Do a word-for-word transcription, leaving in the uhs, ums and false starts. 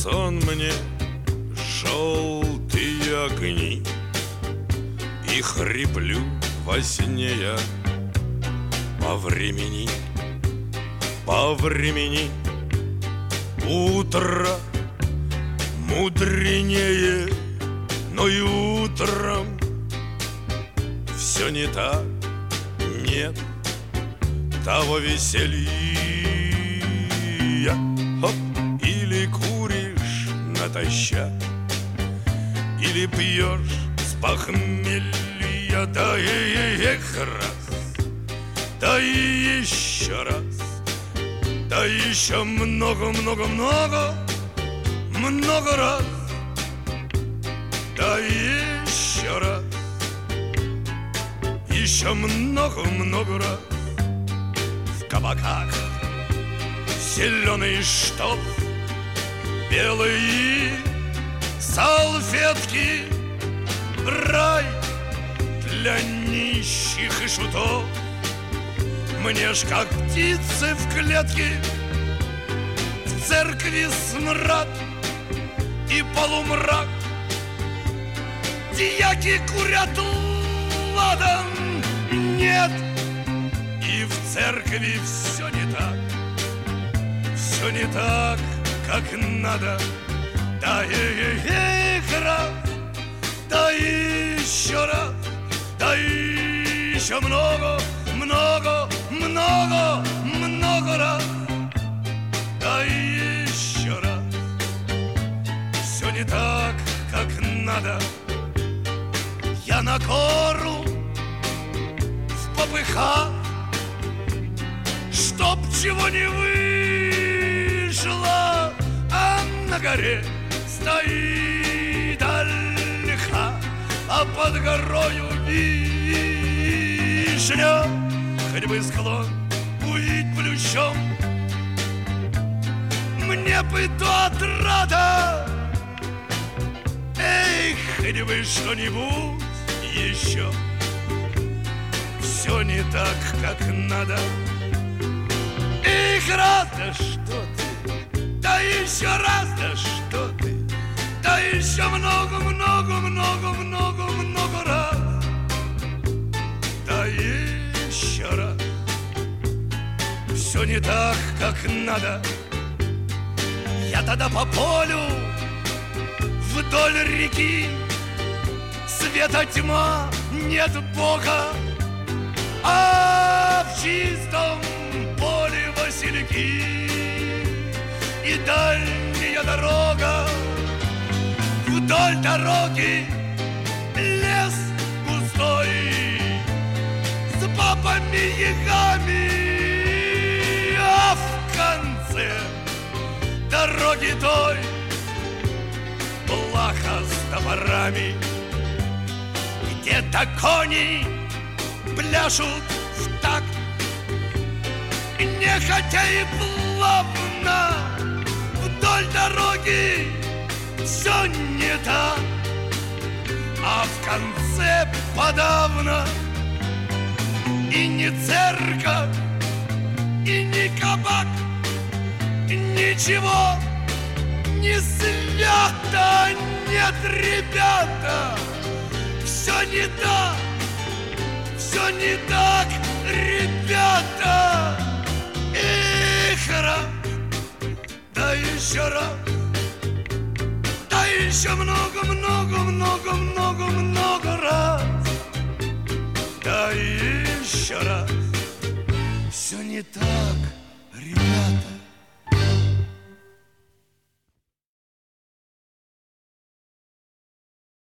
сон мне желтые огни, и хриплю во сне я по времени, по времени. Утро мудренее, но и утром все не так, нет того веселья. Хоп, или куришь натощак, или пьешь с похмелья, да и эх раз, да и еще раз, да еще много-много-много, много раз, да еще раз, еще много-много раз. В кабаках зеленый штоф, белые салфетки, рай для нищих и шутов. Мне ж как птицы в клетке, в церкви смрад и полумрак. Дьяки курят ладан, нет, и в церкви все не так, все не так, как надо. Да эх раз, да еще раз, да еще много, много, много, много раз, да еще раз. Все не так, как надо. Я на гору в попыхах, чтоб чего не вышло, а на горе стоит ольха, а под горою вишня. Хоть бы склон увидеть плющом, мне бы то отрада. Эй, хоть бы что-нибудь еще. Все не так, как надо. Эх, раз, да что ты, да еще раз, да что ты, да еще много, много, много, много, много раз, да еще раз. Все не так, как надо. Я тогда по полю вдоль реки, света тьма, нет Бога, а в чистом поле васильки и дальняя дорога. Вдоль дороги лес густой с бабами-ягами, а в конце дороги той плаха с топорами. Где-то кони пляшут в такт, нехотя и плавно. Вдоль дороги все не так, а в конце подавно и не церковь, и не кабак, ничего не свято. Нет, ребята, все не так, все не так, ребята. Эх, раз, да еще раз, да еще много, много, много, много, много раз, да еще раз. Все не так, ребята.